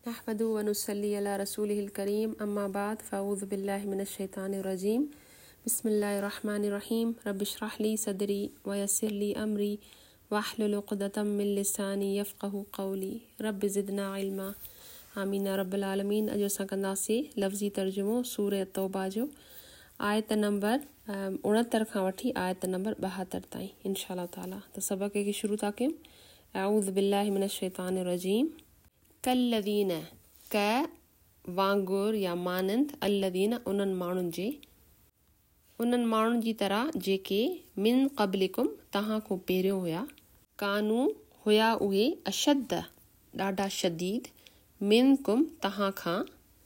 नहमदु व नुसल्ली अला रसूलिहिल करीम अम्मा बाद फ़अऊज़ु बिल्लाहि मिनश शैतानिर रजीम बिस्मिल्लाहिर रहमानिर रहीम रब्बिश्रह ली सदरी व यस्सिर ली अमरी वहलुल उक़दतम मिन लिसानी यफ़क़हू क़ौली रब्बि ज़िदना इल्मा आमीन या रब्बल आलमीन। अॼु असां कंदासीं लफ़्ज़ी तर्जुमो सूरह तौबा जो आयत नंबर 69 खां वठी आयत नंबर 72 ताईं इंशा अल्लाह ताला। त सबक़ खे शुरू था कयूं। अऊज़ु बिल्लाहि मिनश शैतानिर रजीम। कल्लदीन क वांगुर या मानंद अल्लदीन उन्हनि माण्हुनि जी तरह जेके मिन क़ब्लिकुम तव्हां खां पहिरियों हुया कानू हुया उहे अशद ॾाढा शदीद मिनकुम तव्हां खां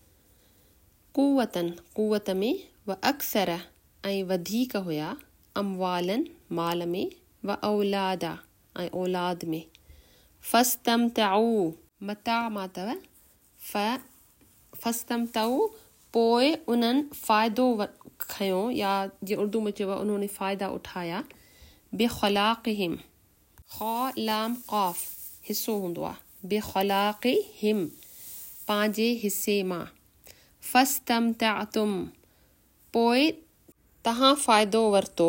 कुवत में व अक्सर ऐं वधीक हुया अमवालन माल में व औलादा ऐं औलाद में फस्तमतऊ मता मातव फस्तमतऊ पोइ उन्हनि फ़ाइदो खयो या जे उर्दू में चयो उन्होंने फ़ाइदा उठाया बेख़लाक़िहिम ख़ौ लाम क़ाफ़ हिस्सो हूंदो आहे बेख़लाक़िहिम पंहिंजे हिस्से मां फस्तमतअतुम पोइ तव्हां फ़ाइदो वरितो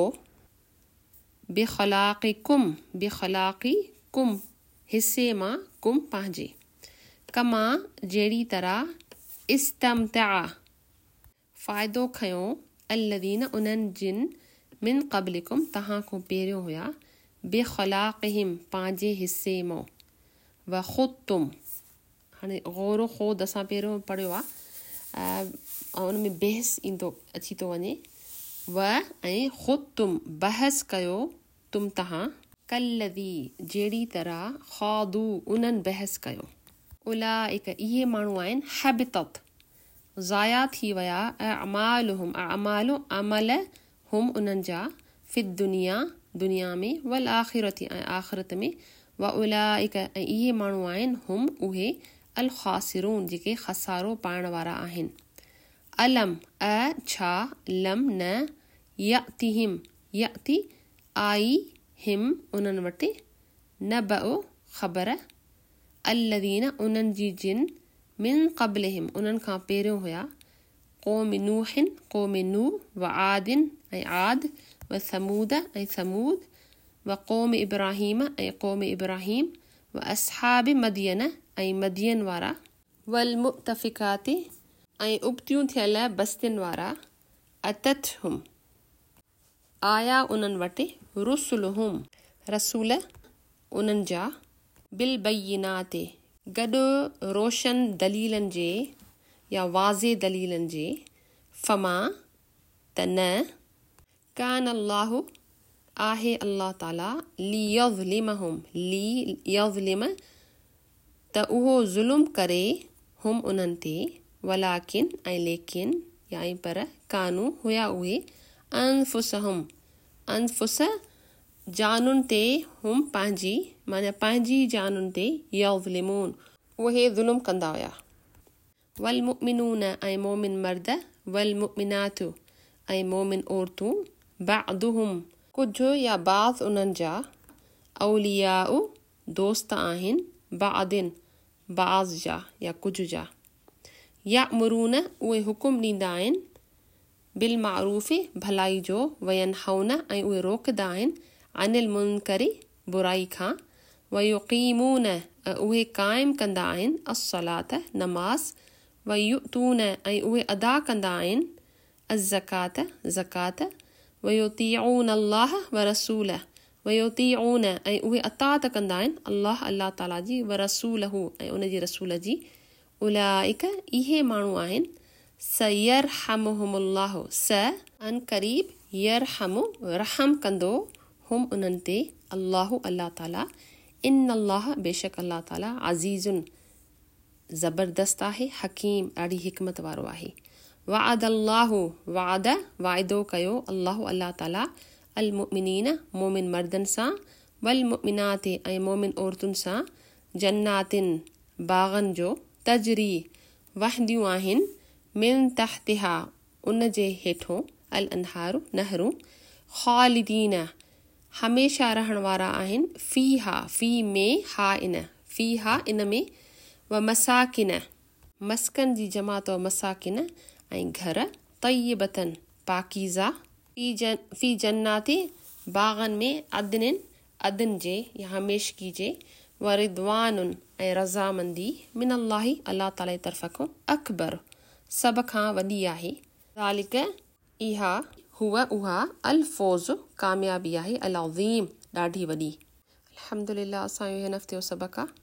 बेख़लाक़िकुम हिस्से मां कुम पंहिंजे कमा जहिड़ी तरह इस्तमतअ फ़ाइदो खयो अल्लदीन उन्हनि जिन मिन क़ब्लिकुम तव्हां खां पहिरियों हुया बेख़लाक़िहिम पंहिंजे हिस्से मां व ख़ुदतुम हाणे ग़ौरो ख़ुद असां पहिरियों पढ़ियो आहे ऐं उन में बहस ईंदो अची थो वञे व ऐं ख़ुदतुम बहस कयो तुम तव्हां कल्लदी जहिड़ी तरह ख़ादू उन्हनि बहस कयो उलाइक इहे माण्हू आहिनि हबितत ज़ाया थी विया अमाल हुम उन्हनि जा फ़िद दुनिया में वल आख़िरती ऐं आख़िरत में व उलाइक ऐं इहे माण्हू आहिनि हुम उहे अल ख़ासिरून जेके ख़सारो पाइण वारा आहिनि। अलम छा लम न यअति आई हिम उन्हनि वटि न बओ ख़बर अल्लदीन उन्हनि जी जिन मिन क़ब्लिहिम उन्हनि खां पहिरियों हुया क़ौम नूहिन क़ौम नूह व आदिन ऐं आद व समूद ऐं समूद व क़ौम इब्राहीम ऐं क़ौम इब्राहीम व अस्हाब मदियन ऐं मदियन वारा वल मुतफ़िकाती ऐं उबतियूं थियल बस्तियुनि वारा अततहुम आया उन्हनि वटि रुसुलहुम रसूल उन्हनि जा बिल बय्यिनाते गॾु रोशन दलीलनि जे या वाज़े दलीलनि जे फमा त न कान अल्लाहु आहे अल्लाह ताला लियज़लिम त उहो ज़ुल्म करे हुम उन्हनि ते वलाकिन ऐं लेकिन या पर कानू हुया उहे अनफुस जानुनि ते हुम पंहिंजी जानुनि ते यज़लिमून उहे ज़ुल्म कंदा हुया। वल मुमिनून ऐं मोमिन मर्द वल मुमिनातु ऐं मोमिन औरतूं बादुहुम कुझु या बाज़ उन्हनि जा औलियाउ दोस्त आहिनि बादिन बाज़ जा या कुझु जा या मुरून उहे हुकुम ॾींदा आहिनि बिल मारूफ़ भलाई जो वयन हौन ऐं उहे रोकंदा आहिनि अनिल मुनकरी बुराई खां वयुक़ीमून उहे क़ाइम कंदा आहिनि अस्सलात नमाज़ वयुतून ऐं उहे अदा कंदा आहिनि ज़कात वयुतीऊन अल्लाह व रसूल वयुतीऊन ऐं उहे अतात कंदा आहिनि अल्लाह ताला जी व रसूलहू ऐं उन जे रसूल जी उलाइक इहे माण्हू आहिनि सयरहमुहुमुल्लाहु अन क़रीब यरहमु रहम कंदो हुम उन्हनि ते अल्लाह ताला इन अल्लाह बेशक अल्लाह ताला अज़ीज़ुन ज़बरदस्त आहे हकीम ॾाढी हिकमत वारो आहे। वअदल्लाहु वाइदो कयो अल्लाह ताला अल मुमिनीन मोमिन मर्दन सां वल मुमिनाते ऐं मोमिन औरतुनि सां जन्नातिन बाग़न जो तजरी वहंदियूं आहिनि मिन तहतिहा उन जे हेठों अल अनहारू नहरू ख़ालिदीन हमेशा रहण वारा आहिनि फ़ी में हा इन फ़ी हा इन में व मसाकिन मस्कन जी जमात मसाकिन ऐं घर तय्यबतन पाकीज़ा फी जन्नाती बागन में अदन जे या हमेशगी जे व रिदवानुन ऐं रज़ामंदी मिनल्लाही अल्लाह ताला जी तरफ़ खां अकबर सभ खां वॾी आहे। ज़ालिक इहा उहा अल फौज़ कामयाबी आहे अल अज़ीम ॾाढी वॾी। अल्हम्दुलिल्लाह असांजो हिन हफ़्ते जो सबक़ आहे।